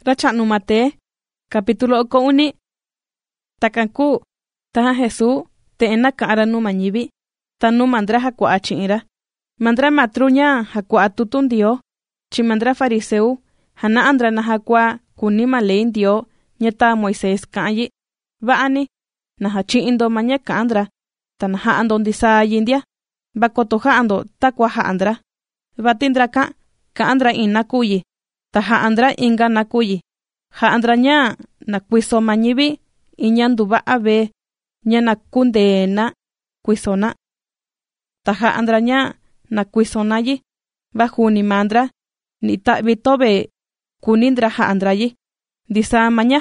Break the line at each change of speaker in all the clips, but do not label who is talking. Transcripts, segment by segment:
Racha'nu Mate, capítulo 1. Takanku, taja Jesús, te'ena ka'ra nu mañivi, tanu mandra hakua'a chi'ira. Mandra matruña hakua'a tutun Dio, chi mandra fariseu, hana andra na hakua kunima ley Dio, nyata Moisés ka'yi. Va'ani, na hachi'indo maña ka'andra, tan ha'ando ndisa yindia, bakoto ha'ando takwa ha'andra. Batindra ka'andra ina kuyi, ta ha'andra inga na kuyi. Ha'andra nya na kuiso mañivi, iñandu va'a ve, nya na kundeena kuisona. Ta ha'andra nya na kuisona yi, bajuni mandra, ni ta'vi tobe kunindra ha'andra yi. Disa maña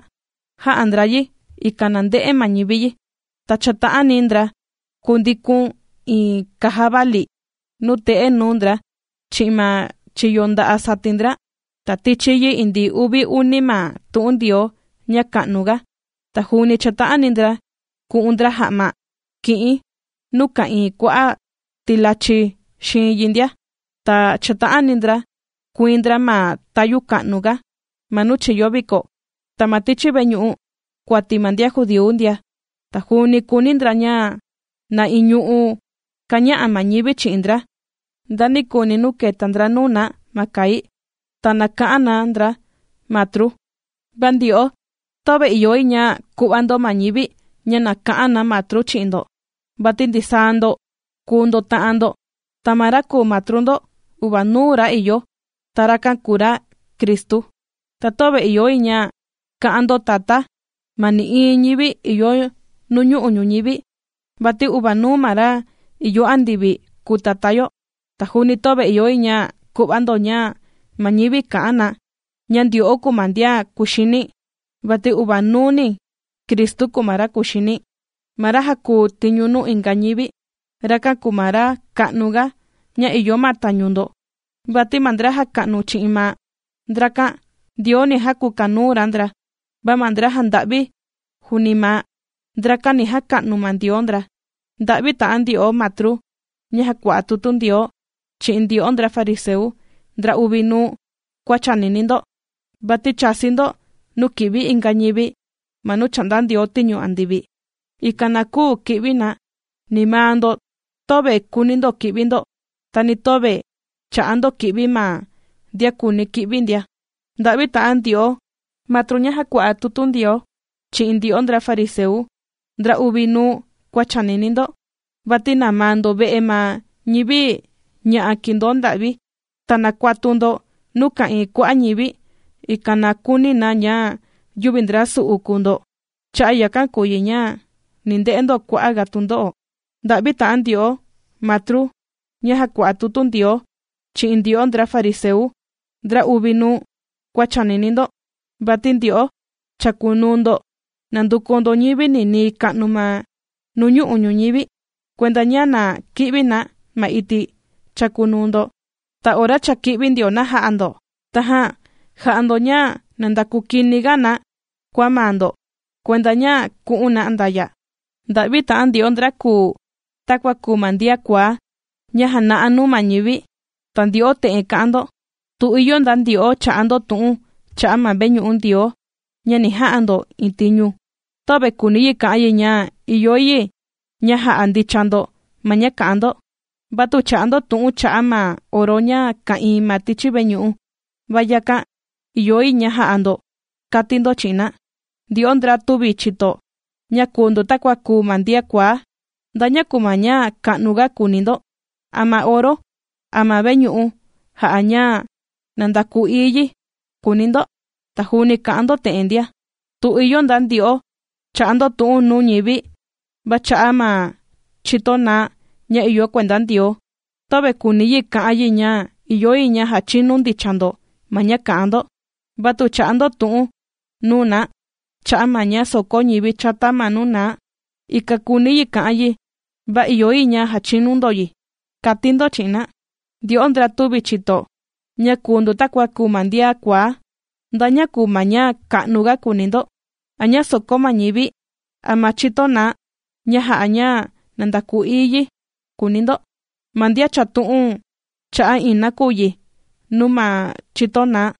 ha'andra yi, ikanande'e mañivi yi. Ta chata'a nindra, kundikun i kahabali, nute'e nundra, chima chiyonda asatindra. Ta tichiyi indi ubi unima tu'un Dio nya ka'nuga. Ta juni chata'a nindra, ku'undra ha'ma, ki'i, nuka'i kua'a tilachi xin yindia. Ta chata'a nindra, kuindra ma tayu ka'nuga, manu chiyobiko. Ta matichi beñu'u, kuati mandia judiu ndia. Ta juni kunindra nya na iñu'u kaña'a mañivi chi'indra. Dani kuni nuketandra nuna makai. Ta naka'ana andra matru. Bandio, tobe iyoi nya kubando mañivi nya naka'ana matru chi'indo. Batindisando, kundo ta'ando. Tamaraku matrundo, ubanura iyo. Tarakan kura Kristu. Ta tobe iyoi nya ka'ando tata. Mani iñivi iyo nuñu'u ñuñivi. Bati ubanu mara iyo andivi kutatayo. Ta juni tobe iyoi nya kubando nya mañivi ka'ana, nyandio kumandia kushini, bati ubanuni, Kristu kumara kushini, mara haku tiñunu ingañivi, raka kumara ka'nuga, nya iyo matanyundo, bati mandra hakanu chi'ima, draka, Dio ni haku kanu randra, ba mandra handavi, hunima, draka ni hakanu mandiondra, davi ta'an Dio matru, nya hakua tutun Dio, chi'in Dio ndra fariseu, dra ubinu kuachaninindo, bati chasindo, nukivi ingañivi, manu chandan Dio tiñu andivi. Ikanaku kivina, nimando, tobe kunindo kivindo, tani tobe chaando kivima, dia kuni kivindia. Davi ta'an Dio, matruña hakua tutun Dio, chi'in Dio ndra fariseu, dra ubinu kuachaninindo, bati namando ve'ema ñivi ña'a kindon davi. Tanakuatundo nuka'i ku'a ñivi, ikanakuni na nya yubindra su'ukundo, cha'a yakan kuyi nya ninde'endo ku'a gatundo. Davi ta'an Dio, matru, nya hakua tutun Dio, chi'in Dio ndra fariseu, dra ubinu kuachaninindo, batin Dio, chakunundo, nandukondo ñivi ni ka'numa nuñu'u ñuñivi, kuenda nya na ki'vina ma iti chakunundo. Ta ora chaki'vi Dio na ha'ando, taja ha'ando nya nandakukini gana kuamando, kuenda nya ku'una andaya. Davi ta'an Dio ndra ku takwa kumandia kua, nya hana'a nu mañivi, tan Dio te'e ka'ando, tu iyo ndan Dio cha'ando tu'un, cha'a mabeñu'un Dio, nya ni ha'ando intiñu. Tobe kuniyi ka'yi nya iyoyi, nya ha'andichando, maña ka'ando. Batu cha'ando tu'un cha'a ma oroña ka'i matichi beñu'u. Vayaka, iyoi nya ha'ando, katindo china. Dio ndra tuvi chito, nya kundo takwa ku mandia kua, daña kumaña ka'nuga kunindo. Ama oro, ama beñu'u, ha'a nya nandaku iyi, kunindo. Tajuni ka'ando te'endia. Tu iyo ndan Dio, cha'ando tu'un nu ñivi, bacha'a ma chito na, nya iyo kuendan Dio, tobe kuniyi ka'yi nya iyoi nya hachinu ndichando, maña ka'ando, batu cha'ando tu'un, nuna, cha'a maña soko ñivi chata manuna, ika kuniyi ka'yi, ba iyoi nya hachinundoyi, katindo china. Dio ndra tuvi chito, nya kundu takwa kumandia kua, daña kumaña ka'nuga kunindo, aña soko mañivi, ama chito na, nya ha'a nya nandaku iyi, kunindo, mandia chatu'un, cha'a ina kuyi, numa chitona,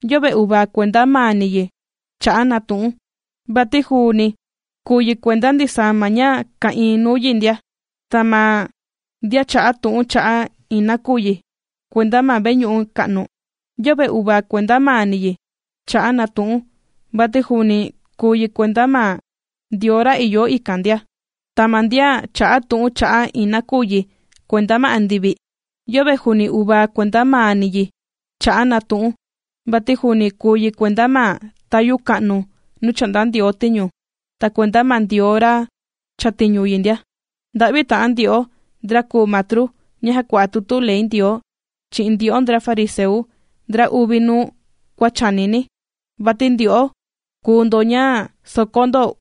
Yobe uva cuenta maniye, cha'a natu'un, bati juni, kuyi cuenta ndisa maña ka inu yindia, tama dia cha'a tu'un cha'a ina kuyi, cuenta ma beñu'un ka'nu. Yobe uva cuenta maniye, cha'a natu'un, bati juni kuyi cuenta ma diora iyo ikandia, tamandia cha'a tu'un cha'a ina kuyi, cuenta ma andivi. Yobe juni uva cuenta maniye, cha'a natu'un, bati juni kuyi cuenta ma tayu ka'nu nu chandan dio tiñu, ta cuenta ma diora chatiñu yindia. Ndavi ta'an dio dra ku matru ñaja kua tutu lein dio, chi'in dio ndra fariseu dra ubinu kuachanini, batin dio kundo ña sokondo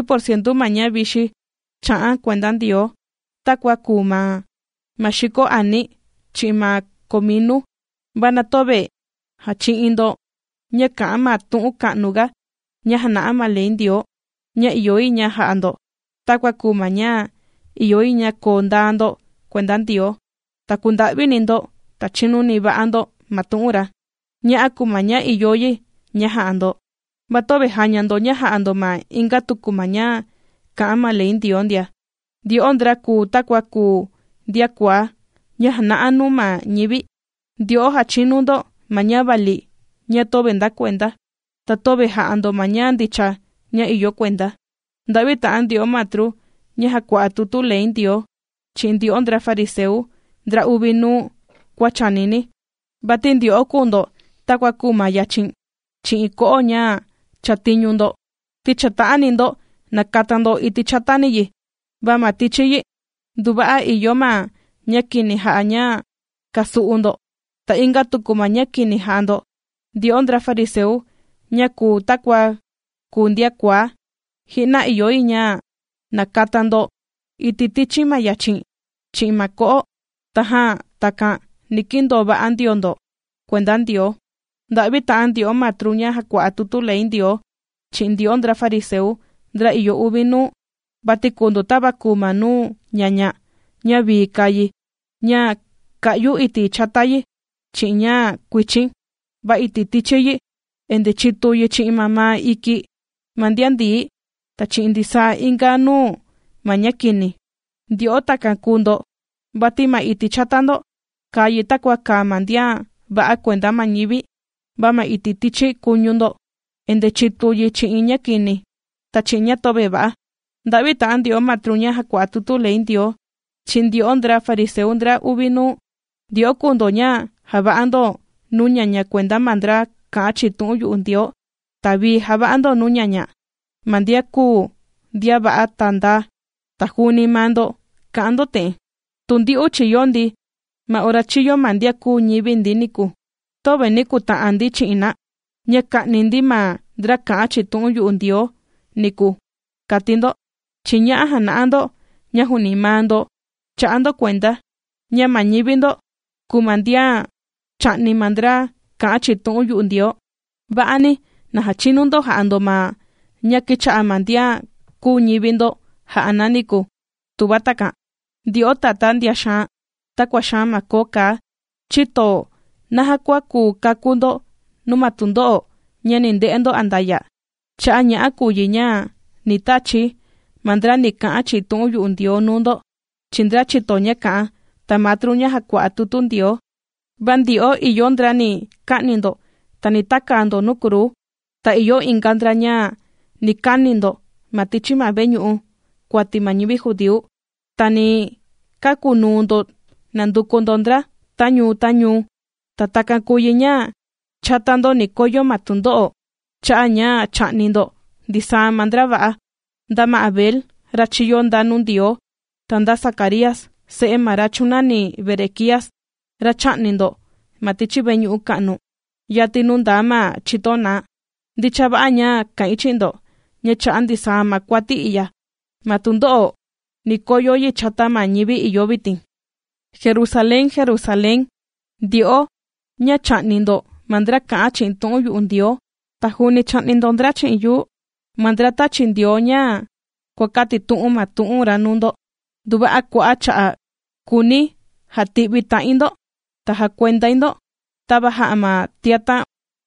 8% maña vixi cha'a cuenta dio, takua kuma mashiko ani chima kominu bana tobe hachiindo ña ka'a ma tu'un ka'nuga ña jana'a ma lein dio ña iyoi ña ja'ando, takua kuma ña iyoi ña kondando cuenta dio, ta kunda'vinindo ta chinuni va'ando ma tu'unra, ña'a kuma ña iyoi ña ja'ando, batobe jañando ña ja'ando ma inga tuku ma ña ka'a ma lein dio ndia. Dio ndra ku takua ku dia kua ña jana'a nu ma ñivi, dio hachinundo ma ña vali ña tobe nda cuenta, ta tobe ja'ando ma ña ndicha ña iyo cuenta. Ndavi ta'an dio matru ña jakua tutu lein dio, chi'in dio ndra fariseu ndra ubinu kuachanini, batin dio kundo takua kuma yachin, chi'in ko'o ña chatiñundo, ticha ta'anindo nakatando iti chataniyi, bama tichiyi, nduva'a iyo ma ña kini ja'a ña kasu'undo, ta inga tuku ma ña kini ja'ando. Dio ndra fariseu ña ku takua ku ndia kua, hina iyoi ña nakatando iti tichi ma yachin, chi'in ma ko'o, taja taka nikindo va'a ndiondo cuenta dio. Ndavi ta'an dio matru ña jakua tutu lein dio, chi'in dio ndra fariseu ndra iyo ubinu, bati kundo tava kuma nu ñaña ña vi kayi, ña ka'yu iti chatayi, chi'in ña kuichin, va iti tichiyi, ende chituyi chi'in mama iki mandiandi, ta chi'in ndisa inga nu ma ña kini. Dio takan kundo, bati ma iti chatando, kayi takua ka mandia va'a cuenta ma ñivi, va ma iti tichi kuñundo, ende chituyi chi'in ña kini, ta chi'in ña tobe va'a. Ndavi ta'an dio matru ña jakua tutu lein dio, chi'in dio ndra fariseu ndra ubinu, dio kundo ña java'ando nu ñaña cuenta mandra ka'a chitu'un yu'u dio, tavi java'ando nu ñaña, mandia ku dia va'a tanda, ta juni mando ka'ando te, tundi'u chiyondi, ma ora chiyo mandia ku ñivi ndi niku, tobe niku ta'andi chi'ina, ña ka'nindi ma ndra ka'a chitu'un yu'u dio niku, katindo, chiña'a jana'ando ña junimando cha'ando cuenta, ña ma ñivindo kumandia cha'ni mandra ka'a chitu'un yu'u dio, va'ani na hachinundo ja'ando ma ña kicha'a mandia ku ñivindo ja'ana niku, tuva taka. Dio tata ndia xaan, takua xaan ma koka, chito naja kua ku kakundo numa tundo'o ña ni nde'endo andaya, cha'a ña'a kuyi ña ni tachi mandra ni ka'a chitu'un yu'u dio nundo, chindra chito ña ka'a, ta matru ña jakua tutu dio, bandio iyo ndra ni ka'nindo, ta ni takando nukuru, ta iyo inga ndra ña ni kanindo ma tichi ma veñu'u kuati ma ñivi judiu, ta ni kakunundo nandukundo ndra tañu, ta takan kuyi ña chatando ni koyo ma tundo'o, cha'a ña cha'nindo ndisa mandra va'a, nda ma Abel ra chiyo nda nun dio, ta nda Zacarías se'e ma ra chunani Berequías ra cha'nindo ma tichi veñu'u ka'nu, yatinu nda ma chitona, ndicha va'a ña ka'i chi'ndo, ña cha'a ndisa ma kuati iya, ma tundo'o ni koyo yi chata ma ñivi iyo vitin. Jerusalén, Jerusalén, dio ña cha'nindo mandra ka'a chi'in tu'un yu'u dio, ta juni cha'nindo ndra chi'in yu, mandra tachi dio ña kuakati tu'un ma tu'un ra nundo, duva'a kua'a cha'a kuni jati'vi ta'indo, ta jakuendaindo, tava ja'a ma tiata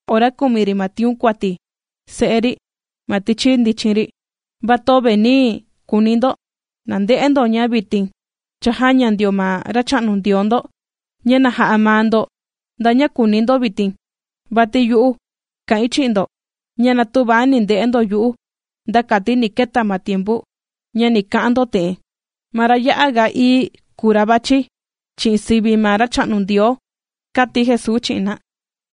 ora kumiri matiun kuati, se'eri, matichi ndichinri, vato veni kunindo, nande'endo ña vitin, chajaña ndio ma racha'nu ndiondo, ña naja'a mando, nda ña kunindo vitin, vati yu'u, ka'i chi'ndo, ña natuva ni nde'endo yu'u, nda kati ni keta ma tiempu, ña ni ka'ando te'e, mara ya'a ga i kura vachi, chi'in sivi ma racha'nu Ndioo, kati Jesús chi'in na.